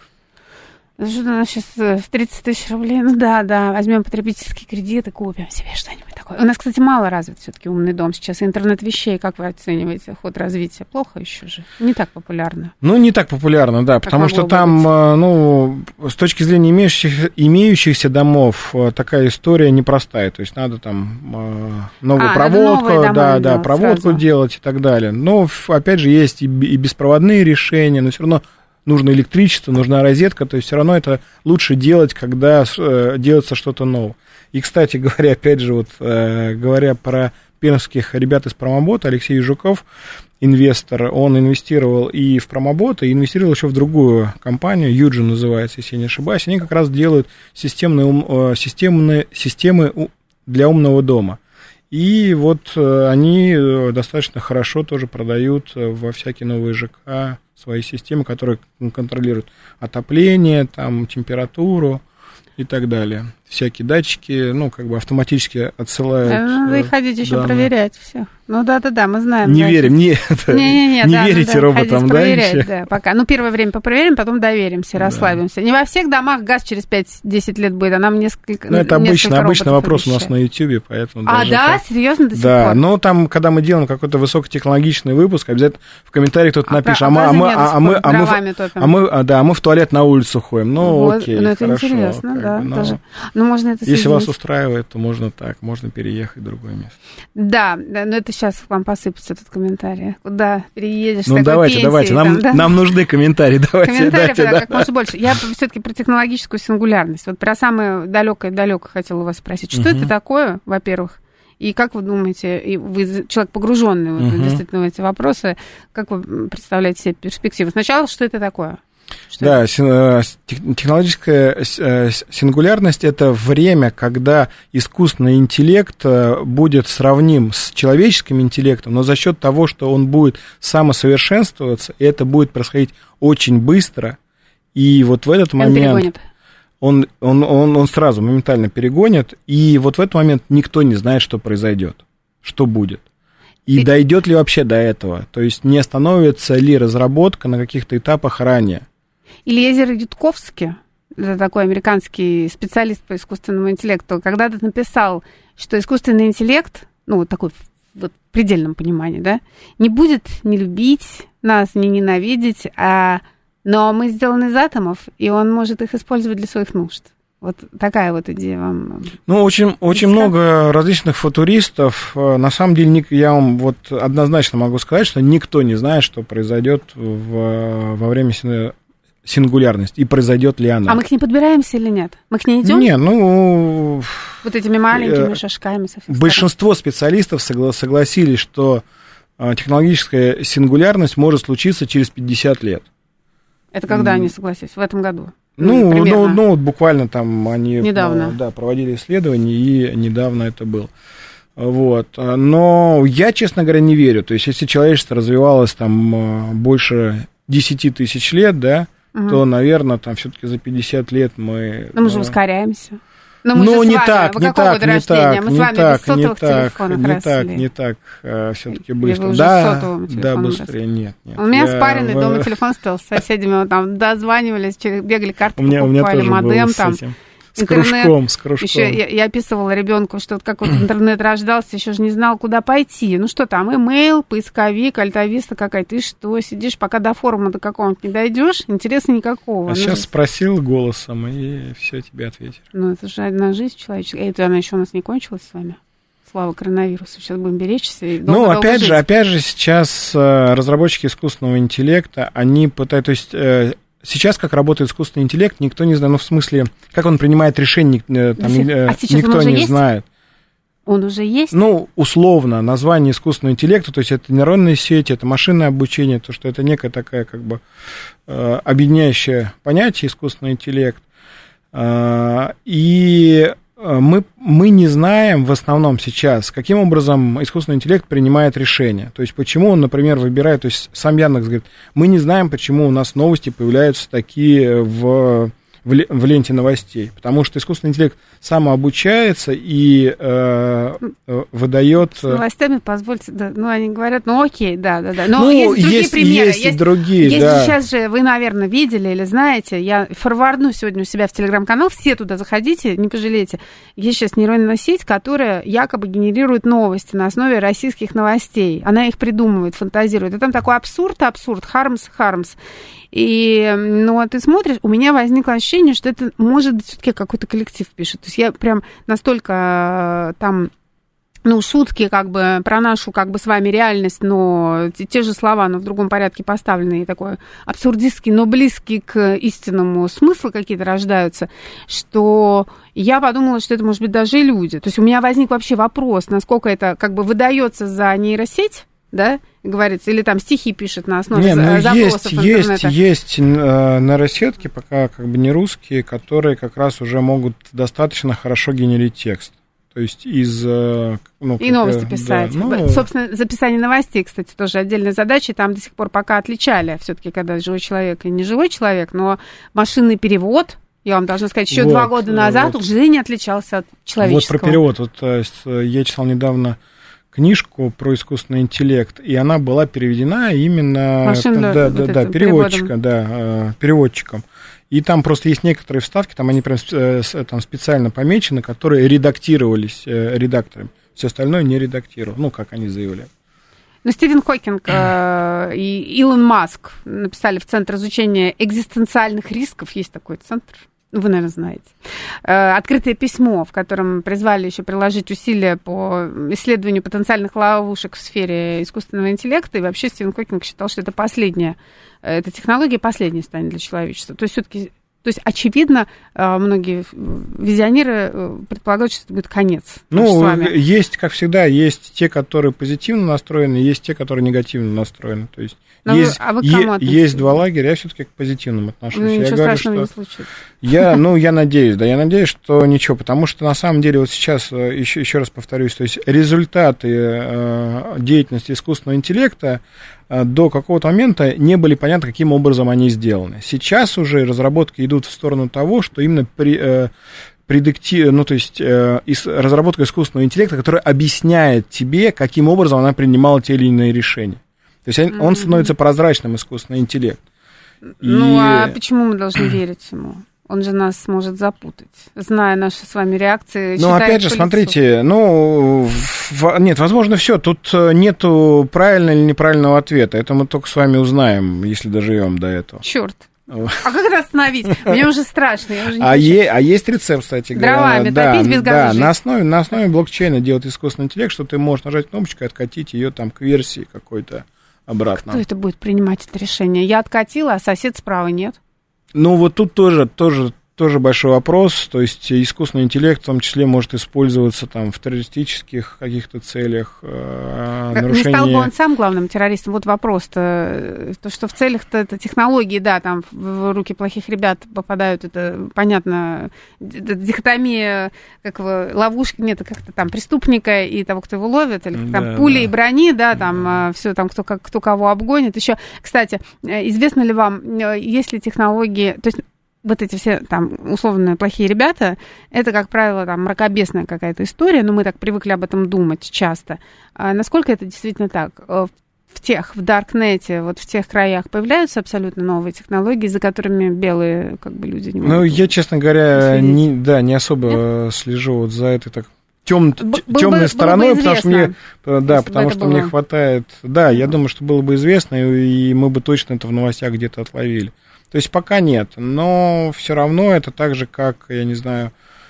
Что у нас сейчас в тридцать тысяч рублей? Ну да, да, возьмем потребительский кредит и купим себе что-нибудь такое. У нас, кстати, мало развит все-таки умный дом сейчас. Интернет вещей, как вы оцениваете ход развития? Плохо еще же? Не так популярно. Ну, не так популярно, да, как потому что там, быть? ну, с точки зрения имеющихся, имеющихся домов, такая история непростая. То есть надо там новую а, проводку, да, да, проводку сразу. делать и так далее. Но, опять же, есть и беспроводные решения, но все равно нужно электричество, нужна розетка, то есть все равно это лучше делать, когда э, делается что-то новое. И, кстати говоря, опять же, вот, э, говоря про пермских ребят из Промобота, Алексей Жуков, инвестор, он инвестировал и в Промобот, и инвестировал еще в другую компанию, Юджин называется, если я не ошибаюсь, они как раз делают системные, ум, системные, системы для умного дома. И вот они достаточно хорошо тоже продают во всякие новые ЖК свои системы, которые контролируют отопление, там, температуру и так далее. всякие датчики, ну, как бы автоматически отсылают. Надо их ходить еще данные. Проверять всех. Ну да-да-да, мы знаем. Не да, верим, не, не, не, не да, верите ну, да, роботам, да? Проверять, да, пока. Ну, первое время попроверим, потом доверимся, расслабимся. Да. Не во всех домах газ через пять-десять лет будет, а нам несколько. Ну, это обычно, обычный вопрос у нас на Ютьюбе, поэтому. А, да? Как... Серьезно, до сих да, пор? Да, но там, когда мы делаем какой-то высокотехнологичный выпуск, обязательно в комментариях кто-то а напишет, про... а мы, а мы, а мы, а мы, а мы, а, да, мы в туалет на улицу ходим. Ну, вот, окей, ну, это хорошо. Интересно, да, бы, но... даже. Ну, можно это Если соединить. вас устраивает, то можно так, можно переехать в другое место. Да, да, но это сейчас вам посыпется этот комментарий. Куда переедешь? Ну, давайте, пенсией, давайте, нам, там, да? нам нужны комментарии. Давайте, Комментариев, дайте, да, да. как можно больше. Я все-таки про технологическую сингулярность. Вот про самое далекое-далекое хотела у вас спросить. Что uh-huh. это такое, во-первых? И как вы думаете, и вы человек погруженный uh-huh. вот, действительно в эти вопросы, как вы представляете себе перспективы? Сначала, что это такое? Что да, это? Технологическая сингулярность – это время, когда искусственный интеллект будет сравним с человеческим интеллектом, но за счет того, что он будет самосовершенствоваться, и это будет происходить очень быстро, и вот в этот он момент он, он, он, он сразу моментально перегонит, и вот в этот момент никто не знает, что произойдет, что будет. И Ты... дойдет ли вообще до этого, то есть не остановится ли разработка на каких-то этапах ранее. Элиезер Ютковский, это такой американский специалист по искусственному интеллекту, когда-то написал, что искусственный интеллект, ну, вот такой вот в предельном понимании, да, не будет не любить нас, не ненавидеть, а... но мы сделаны из атомов, и он может их использовать для своих нужд. Вот такая вот идея вам. Ну, очень, очень много различных футуристов. На самом деле, я вам вот однозначно могу сказать, что никто не знает, что произойдет в, во время сингулярности, и произойдет ли она. А мы к ней подбираемся или нет? Мы к ней идем? Не, ну... Вот этими маленькими э, шажками. Со всех большинство сторон. специалистов согла- согласились, что технологическая сингулярность может случиться через пятьдесят лет. Это когда mm. они согласились? В этом году? Ну, ну, ну, вот буквально там они недавно. Да, проводили исследования, и недавно это было. Вот. Но я, честно говоря, не верю. То есть, если человечество развивалось там больше десяти тысяч лет, да, угу. то, наверное, там все-таки за пятьдесят лет мы... Но мы же ускоряемся. Но мы ну, же не с вами, так, вы не какого так, года не рождения? так, Мы не с вами так, без сотовых не телефонов не росли. так, не так, э, все-таки быстро. Или вы да, уже сотовым телефоном да, росли? быстрее, нет, нет. У меня я, спаренный в... дома телефон стоял с соседями, вот, там дозванивались, бегали, карты у меня, покупали, у меня тоже модем был там. С этим. С интернет, кружком, с кружком. Еще я, я описывала ребенку, что вот как вот интернет рождался, еще же не знал, куда пойти. Ну что там, имейл, поисковик, альтависта какая-то. Ты что, сидишь, пока до форума до какого-нибудь не дойдешь, интереса никакого. А ну, сейчас же... спросил голосом, и все тебе ответили. Ну, это же одна жизнь человеческая. Это она еще у нас не кончилась с вами. Слава коронавирусу. Сейчас будем беречься. И долго, ну, опять долго же, опять же, сейчас разработчики искусственного интеллекта, они пытаются... То есть, сейчас, как работает искусственный интеллект, никто не знает, ну, в смысле, как он принимает решения, там, а никто не есть? знает. Он уже есть? Ну, условно, название искусственного интеллекта, то есть это нейронные сети, это машинное обучение, то, что это некая такая, как бы, объединяющее понятие искусственный интеллект. И мы, мы не знаем в основном сейчас, каким образом искусственный интеллект принимает решения. То есть, почему он, например, выбирает, то есть, сам Яндекс говорит, мы не знаем, почему у нас новости появляются такие в, в, в ленте новостей. Потому что искусственный интеллект самообучается и э, выдает... С новостями, позвольте, да, ну, они говорят, ну, окей, да-да-да. Но ну, есть другие есть, примеры. Есть, есть другие, есть да. Сейчас же, вы, наверное, видели или знаете, я форвардну сегодня у себя в Телеграм-канал, все туда заходите, не пожалеете. Есть сейчас нейронная сеть, которая якобы генерирует новости на основе российских новостей. Она их придумывает, фантазирует. И там такой абсурд, абсурд, хармс, хармс. И, ну, ты смотришь, у меня возникло ощущение, что это, может быть, все-таки какой-то коллектив пишет. То есть я прям настолько там, ну, шутки как бы про нашу как бы с вами реальность, но те, те же слова, но в другом порядке поставленные, такой абсурдистский, но близкий к истинному смыслу какие-то рождаются, что я подумала, что это, может быть, даже и люди. То есть у меня возник вообще вопрос, насколько это как бы выдается за нейросеть, да, говорится, или там стихи пишет на основе не, ну, запросов есть, интернета. Есть, есть э, нейросетки, пока как бы не русские, которые как раз уже могут достаточно хорошо генерить текст. То есть из... Э, ну, и новости писать. Да, ну... Собственно, записание новостей, кстати, тоже отдельная задача. Там до сих пор пока отличали все-таки, когда живой человек и не живой человек, но машинный перевод Я вам должна сказать, еще вот, два года назад вот. уже не отличался от человеческого. Вот про перевод. Вот, я читал недавно книжку про искусственный интеллект, и она была переведена именно Машинно, да, вот да, да, переводчика, да, переводчиком. И там просто есть некоторые вставки, там они прям там специально помечены, которые редактировались редакторами. Все остальное не редактировал, ну, как они заявляют. Ну, Стивен Хокинг э, и Илон Маск написали в Центр изучения экзистенциальных рисков, есть такой центр, вы, наверное, знаете, э, открытое письмо, в котором призвали еще приложить усилия по исследованию потенциальных ловушек в сфере искусственного интеллекта, и вообще Стивен Хокинг считал, что это последняя, эта технология последняя станет для человечества. То есть все-таки... То есть, очевидно, многие визионеры предполагают, что это будет конец. Ну, есть, как всегда, есть те, которые позитивно настроены, есть те, которые негативно настроены. То есть, есть, вы, а вы е- есть два лагеря, я все-таки к позитивным отношусь. Ну, я ничего говорю, страшного что не случится. Я, ну, я надеюсь, да, я надеюсь, что ничего, потому что, на самом деле, вот сейчас, еще, еще раз повторюсь, то есть, результаты э, деятельности искусственного интеллекта до какого-то момента не были понятны, каким образом они сделаны. Сейчас уже разработки идут в сторону того, что именно при, э, предикти... ну, то есть, э, разработка искусственного интеллекта, которая объясняет тебе, каким образом она принимала те или иные решения. То есть, mm-hmm. он становится прозрачным, искусственный интеллект. Ну, И... а почему мы должны верить ему? Он же нас может запутать, зная наши с вами реакции. Ну, опять же, смотрите, ну, в, нет, возможно, все. Тут нету правильного или неправильного ответа. Это мы только с вами узнаем, если доживем до этого. Черт. А как это остановить? Мне уже страшно. Я уже не а, е, а есть рецепт, кстати говоря. Дровами да, топить без газа. Да, на основе, на основе блокчейна делать искусственный интеллект, что ты можешь нажать кнопочку и откатить ее там к версии какой-то обратно. Кто это будет принимать это решение? Я откатила, а сосед справа нет. Ну, вот тут тоже, тоже, тоже большой вопрос. То есть искусственный интеллект в том числе может использоваться там в террористических каких-то целях. Э, нарушение... Не стал бы он сам главным террористом? Вот вопрос-то. То, что в целях-то это технологии, да, там в руки плохих ребят попадают, это понятно, дихотомия, как его, ловушки, нет, как-то там преступника и того, кто его ловит, или там да, пули да. и брони, да, там да. все, там кто, как, кто кого обгонит. Еще, кстати, известно ли вам, есть ли технологии, то есть вот эти все там условно плохие ребята, это, как правило, там мракобесная какая-то история, но мы так привыкли об этом думать часто. А насколько это действительно так? В тех, в Даркнете, вот в тех краях появляются абсолютно новые технологии, за которыми белые как бы люди не могут. Ну, я, честно говоря, не, да, не особо Нет? слежу вот за этой так тем, Б- темной бы, стороной, бы потому что мне, да, потому что было. мне хватает, да, я думаю, что было бы известно, и мы бы точно это в новостях где-то отловили. То есть пока нет, но все равно это так же, как, я не знаю,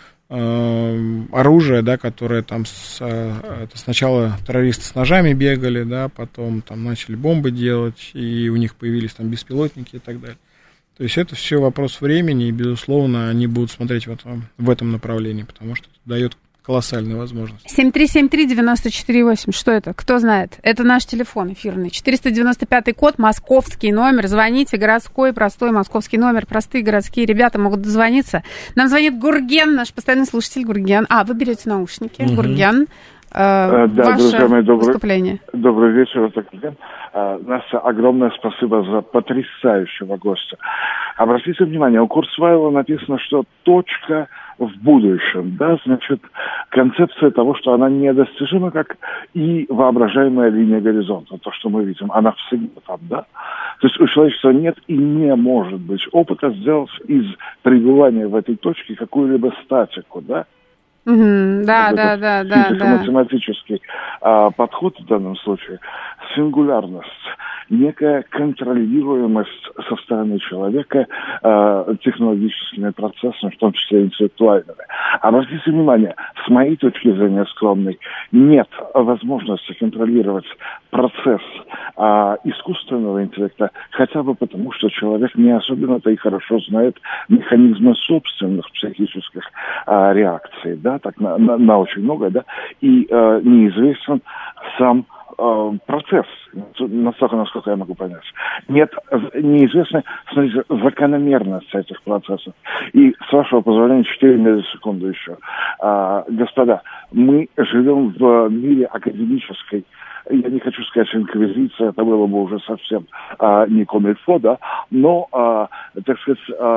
оружие, да, которое там с, это сначала террористы с ножами бегали, да, потом там начали бомбы делать, и у них появились там беспилотники и так далее. То есть это все вопрос времени, и, безусловно, они будут смотреть в этом, в этом направлении, потому что это дает колоссальная возможность. семь три семь три девять четыре восемь. Что это? Кто знает? Это наш телефон эфирный. четыреста девяносто пятый код, московский номер. Звоните, городской, простой московский номер. Простые городские ребята могут дозвониться. Нам звонит Гурген, наш постоянный слушатель Гурген. А, вы берете наушники. Угу. Гурген. Э, да, ваше друзья мои, добрый, выступление. Добрый вечер. Настя, огромное спасибо за потрясающего гостя. Обратите внимание, у Курцвайла написано, что точка в будущем, да, значит, концепция того, что она недостижима, как и воображаемая линия горизонта, то, что мы видим, она всегда там, да. То есть у человечества нет и не может быть опыта сделать из пребывания в этой точке какую-либо статику, да. Mm-hmm. Да, вот да, да, да, да. Математический а, подход в данном случае, сингулярность, некая контролируемость со стороны человека э, технологическими процессами, в том числе интеллектуальными. Обратите внимание, с моей точки зрения скромной, нет возможности контролировать процесс э, искусственного интеллекта, хотя бы потому, что человек не особенно-то и хорошо знает механизмы собственных психических э, реакций, да, так на, на, на очень многое, да, и э, неизвестен сам процесс, настолько, насколько я могу понять. Нет, неизвестна, смотрите, закономерность этих процессов. И, с вашего позволения, четыре миллисекунды еще. А, господа, мы живем в мире академической, я не хочу сказать инквизиция, это было бы уже совсем а, не комильфо, да, но, а, так сказать, а,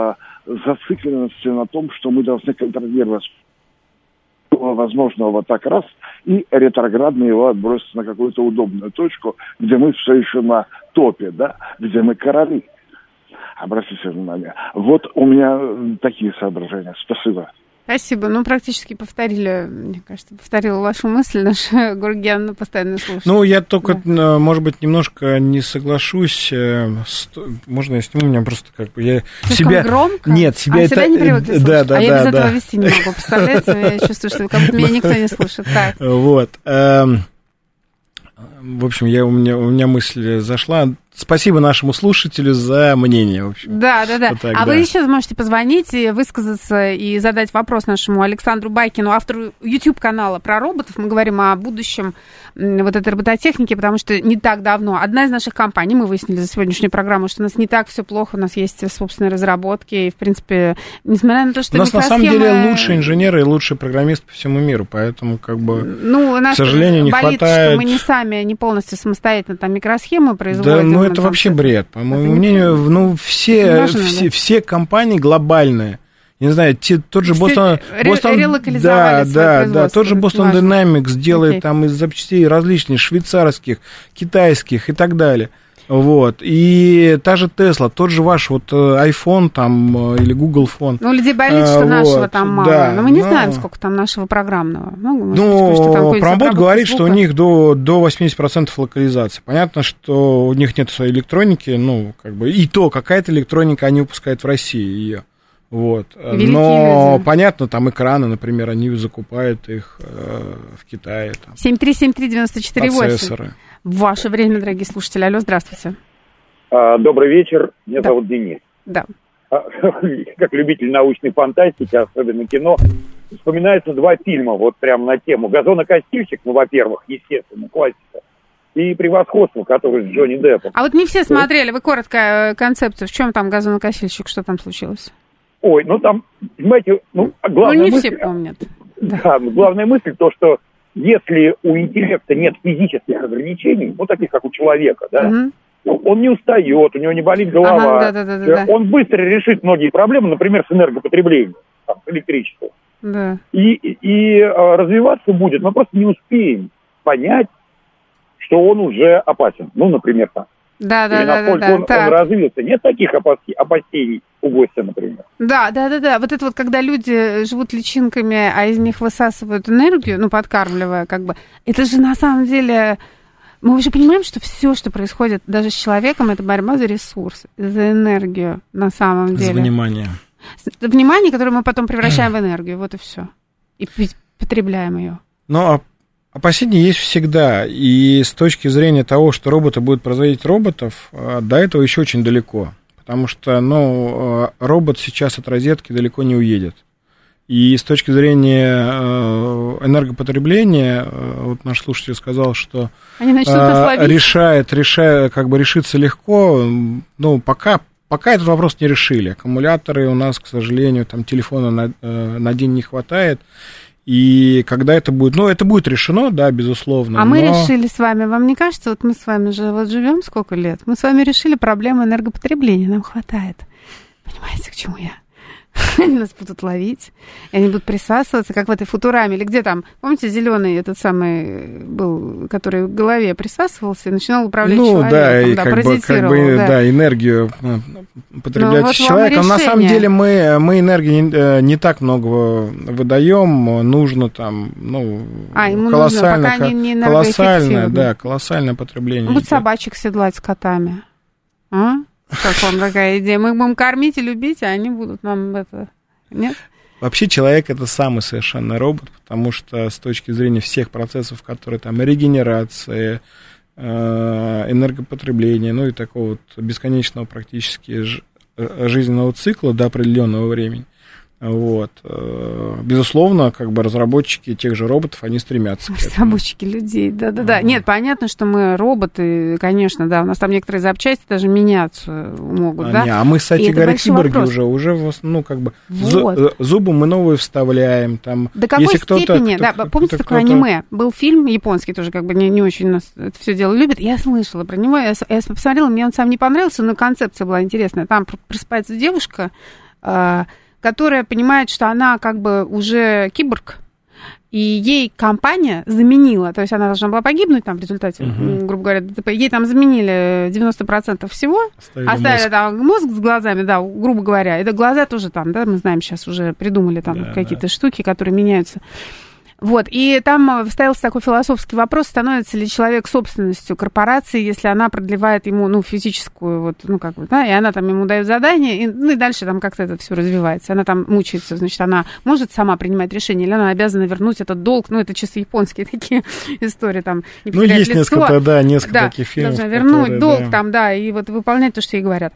зацикленности на том, что мы должны контролировать возможного вот так раз, и ретроградно его отбросить на какую-то удобную точку, где мы все еще на топе, да, где мы короли. Обратите внимание. Вот у меня такие соображения. Спасибо. Спасибо. Ну, практически повторили, мне кажется, повторила вашу мысль наша Гурген, постоянно слушатель. Ну, я только, да. может быть, немножко не соглашусь. С... Можно я сниму? У меня просто как бы... Я Слишком себя... громко? Нет, себя а это... себя не привыкли слушать? Да, да, а да, я без да. этого вести не могу. Представляете? Я чувствую, что как будто меня никто не слушает. Так. Вот. В общем, я, у, меня, у меня мысль зашла. Спасибо нашему слушателю за мнение. В общем. Да, да, да. Вот так, а да. вы еще можете позвонить, и высказаться и задать вопрос нашему Александру Байкину, автору YouTube-канала про роботов. Мы говорим о будущем вот этой робототехники, потому что не так давно одна из наших компаний, мы выяснили за сегодняшнюю программу, что у нас не так все плохо, у нас есть собственные разработки, и, в принципе, несмотря на то, что у нас микросхемы... на самом деле лучшие инженеры и лучшие программисты по всему миру, поэтому, как бы, ну, у нас к сожалению, не болит, хватает... что мы не сами, не полностью самостоятельно там микросхемы производим. Да, ну это вообще бред. По моему мнению, ну, все, важно, все, да? все компании глобальные, не знаю, те, тот же Boston... Boston да, да, да, тот же Boston важно. Dynamics делает Okay. там из запчастей различных, швейцарских, китайских и так далее. Вот. И та же Tesla, тот же ваш вот iPhone там или Google Phone. Ну, людей болит, что а, нашего вот, там мало. да, но мы не но... знаем, сколько там нашего программного. Ну, ну Промбот говорит, что у них до, до восемьдесят процентов локализации. Понятно, что у них нет своей электроники, ну, как бы, и то, какая-то электроника они выпускают в России ее. Вот. Великие но люди. понятно, там экраны, например, они закупают их э, в Китае. семь три семь три девять четыре восемь. Процессоры. В ваше время, дорогие слушатели. Алло, здравствуйте. Добрый вечер, меня да. зовут Денис. Да. Как любитель научной фантастики, особенно кино, вспоминаются два фильма, вот прям на тему. «Газонокосильщик», ну, во-первых, естественно, классика, и «Превосходство», который с Джонни Деппом. А вот не все смотрели, вы коротко концепцию, в чем там газонокосильщик, что там случилось? Ой, ну там, понимаете, ну, главная ну, не мысль... все помнят. Да, да, главная мысль то, что если у интеллекта нет физических ограничений, ну, таких, как у человека, да, угу. он не устает, у него не болит голова, ага, да, да, да, да. он быстро решит многие проблемы, например, с энергопотреблением, там, с электричеством. Да. И, и, и развиваться будет, мы просто не успеем понять, что он уже опасен. Ну, например, так. Да, да, Или да, насколько да, он, да. он развился. Нет таких опасений, опасений у гостя, например. Да, да, да, да. Вот это вот, когда люди живут личинками, а из них высасывают энергию, ну, подкармливая, как бы, это же на самом деле... Мы уже понимаем, что все, что происходит даже с человеком, это борьба за ресурс, за энергию на самом деле. За внимание. Внимание, которое мы потом превращаем в энергию, вот и все. И потребляем ее. Ну, опасения есть всегда, и с точки зрения того, что роботы будут производить роботов, до этого еще очень далеко, потому что, ну, робот сейчас от розетки далеко не уедет. И с точки зрения энергопотребления, вот наш слушатель сказал, что решает, решает, как бы решится легко, ну, пока, пока этот вопрос не решили. Аккумуляторы у нас, к сожалению, там телефона на, на день не хватает. И когда это будет, ну, это будет решено, да, безусловно. А но... мы решили с вами, вам не кажется, вот мы с вами же вот живем сколько лет, мы с вами решили проблему энергопотребления, нам хватает. Понимаете, к чему я? Они нас будут ловить, и они будут присасываться, как в этой Футураме, или где там, помните, зеленый этот самый был, который в голове присасывался и начинал управлять ну, человеком, да, и да, как бы, как бы, да. да, энергию потреблять ну, вот человеком. На самом деле мы, мы энергии не, не так много выдаем, нужно там, ну, а, колоссально, нужно, пока не, не колоссальное, да, колоссальное потребление. Будь собачек седлать с котами, а? Как вам такая идея? Мы их будем кормить и любить, а они будут нам это... Нет? Вообще человек — это самый совершенный робот, потому что с точки зрения всех процессов, которые там регенерации, энергопотребления, ну и такого вот бесконечного практически жизненного цикла до определенного времени, вот, безусловно, как бы разработчики тех же роботов, они стремятся к этому. Разработчики людей, да-да-да. Нет, понятно, что мы роботы, конечно, да, у нас там некоторые запчасти даже меняться могут, а, да. Не, а мы, кстати говоря, киборги уже, уже, ну, как бы, вот. Зубы мы новые вставляем, там. До какой если степени, кто-то, да, кто, помните такое кто-то... аниме? Был фильм японский тоже, как бы не, не очень нас это все дело любит. Я слышала про него, я, я посмотрела, мне он сам не понравился, но концепция была интересная. Там просыпается девушка, которая понимает, что она как бы уже киборг, и ей компания заменила, то есть она должна была погибнуть там в результате, uh-huh. грубо говоря, ДТП, ей там заменили девяносто процентов всего, оставили, оставили мозг. Там мозг с глазами, да, грубо говоря, это глаза тоже там, да, мы знаем, сейчас уже придумали там да, какие-то да. штуки, которые меняются. Вот, и там ставился такой философский вопрос, становится ли человек собственностью корпорации, если она продлевает ему, ну, физическую, вот, ну, как бы, да, и она там ему дает задание, и, ну, и дальше там как-то это все развивается. Она там мучается, значит, она может сама принимать решение, или она обязана вернуть этот долг, ну, это чисто японские такие истории, там, не ну, есть лицо. несколько, да, несколько да, таких фильмов. Должна вернуть которые, долг да. там, да, и вот выполнять то, что ей говорят.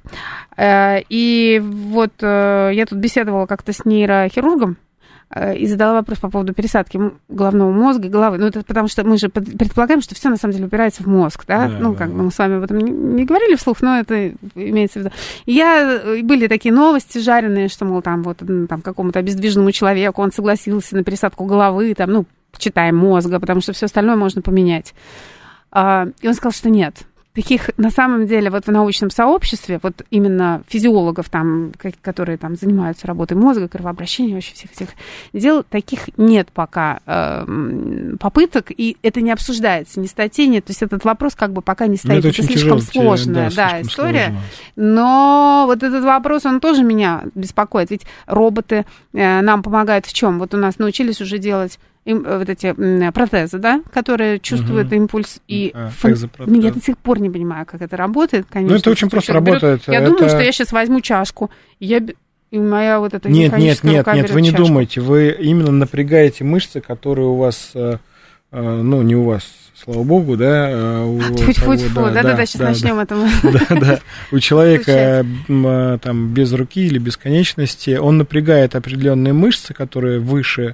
И вот я тут беседовала как-то с нейрохирургом, и задала вопрос по поводу пересадки головного мозга, головы. Ну, это потому что мы же предполагаем, что все на самом деле упирается в мозг, да? да ну, как да. бы мы с вами об этом не говорили вслух, но это имеется в виду. И я, были такие новости жареные, что, мол, там вот там, какому-то обездвиженному человеку он согласился на пересадку головы, там, ну, читаем мозга, потому что все остальное можно поменять. И он сказал, что нет. Таких, на самом деле, вот в научном сообществе, вот именно физиологов, там, которые там занимаются работой мозга, кровообращением, вообще всех этих дел, таких нет пока э, попыток, и это не обсуждается, ни статей нет, то есть этот вопрос как бы пока не стоит. Это, это слишком тяжело, сложная да, да, слишком история, сложно. Но вот этот вопрос, он тоже меня беспокоит, ведь роботы э, нам помогают в чем? Вот у нас научились уже делать им, вот эти протезы, да, которые чувствуют угу. импульс. И а, фон... я до сих пор не понимаю, как это работает, конечно. Ну, это очень просто работает. Я это... думаю, что я сейчас возьму чашку, и, я... и моя вот эта нет, нет, нет, рука нет, вы не чашку. думаете, вы именно напрягаете мышцы, которые у вас, ну, не у вас, слава богу, да. У Тьфу-тьфу-тьфу, да-да-да, сейчас да, начнем да, это. Да-да, у человека там без руки или без конечности, он напрягает определенные мышцы, которые выше,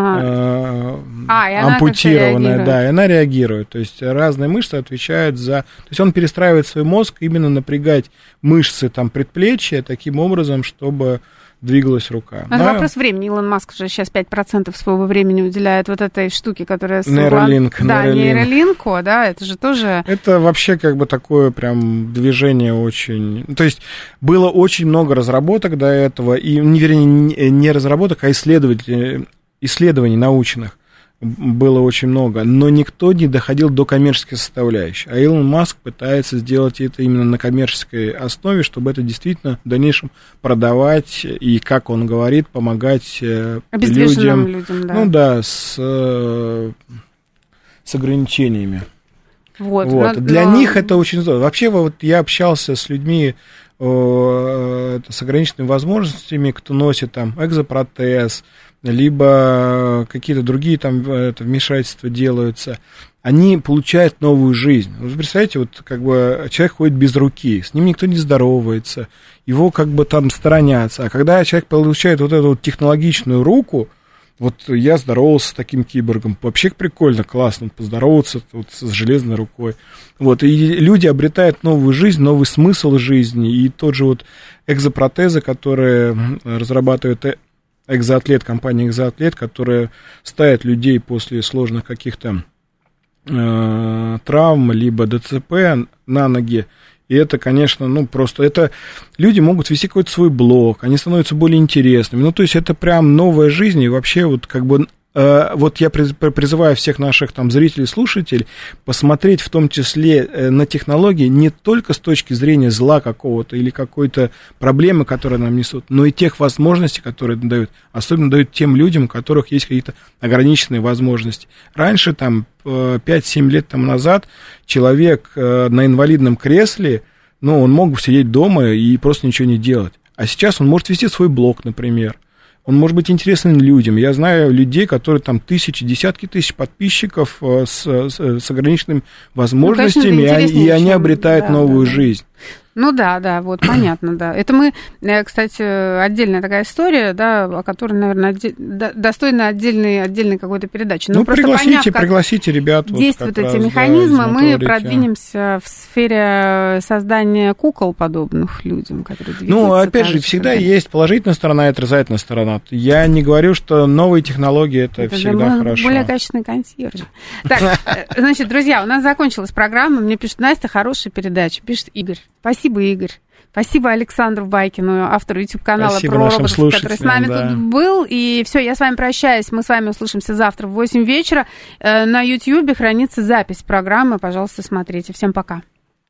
Ага. А, ампутированная, да, и она реагирует. То есть разные мышцы отвечают за... То есть он перестраивает свой мозг именно напрягать мышцы там, предплечья таким образом, чтобы двигалась рука. Это да? Вопрос времени. Илон Маск уже сейчас пять процентов своего времени уделяет вот этой штуке, которая... Нейролинк. Да, нейролинку, да, это же тоже... Это вообще как бы такое прям движение очень... То есть было очень много разработок до этого, и, вернее, не разработок, а исследователей... исследований научных было очень много, но никто не доходил до коммерческой составляющей. А Илон Маск пытается сделать это именно на коммерческой основе, чтобы это действительно в дальнейшем продавать и, как он говорит, помогать людям, людям да. ну да, с, с ограничениями. Вот, вот. Но, Для но... них это очень здорово. Вообще, вот я общался с людьми о, с ограниченными возможностями, кто носит там экзопротез, либо какие-то другие там это, вмешательства делаются, они получают новую жизнь. Вы представляете, вот как бы человек ходит без руки, с ним никто не здоровается, его как бы там сторонятся. А когда человек получает вот эту вот технологичную руку, вот я здоровался с таким киборгом, вообще прикольно, классно поздороваться вот с железной рукой. Вот, и люди обретают новую жизнь, новый смысл жизни, и тот же вот экзопротезы, которые разрабатывают Экзоатлет, компания Экзоатлет, которая ставит людей после сложных каких-то э, травм, либо ДЦП на ноги. И это, конечно, ну, просто это... Люди могут вести какой-то свой блог, они становятся более интересными. Ну, то есть это прям новая жизнь, и вообще вот как бы... Э, вот я призываю всех наших там зрителей, слушателей посмотреть в том числе на технологии не только с точки зрения зла какого-то или какой-то проблемы, которые нам несут, но и тех возможностей, которые дают. Особенно дают тем людям, у которых есть какие-то ограниченные возможности. Раньше, там, пять-семь лет тому назад, человек на инвалидном кресле, ну, он мог бы сидеть дома и просто ничего не делать. А сейчас он может вести свой блог, например. Он может быть интересен людям. Я знаю людей, которые там тысячи, десятки тысяч подписчиков с, с, с ограниченными возможностями, ну, конечно, и, и они обретают да, новую да, жизнь. Ну да, да, вот понятно, да. Это мы, кстати, отдельная такая история, да, о которой, наверное, отдель... достойна отдельной, отдельной какой-то передачи. Но ну, пригласите, поняв, как пригласите ребят. Действуют вот эти раз, механизмы, да, мы продвинемся в сфере создания кукол подобных людям, которые двигаются. Ну, опять же, всегда да. есть положительная сторона и отрицательная сторона. Я не говорю, что новые технологии это, это всегда хорошо. Более качественные консьержи. Так, значит, друзья, у нас закончилась программа. Мне пишет: Настя, хорошая передача. Пишет Игорь. Спасибо, Игорь. Спасибо Александру Байкину, автору YouTube-канала Спасибо про нашим роботов, который с нами да. тут был. И все, я с вами прощаюсь. Мы с вами услышимся завтра в восемь вечера. На YouTube хранится запись программы. Пожалуйста, смотрите. Всем пока.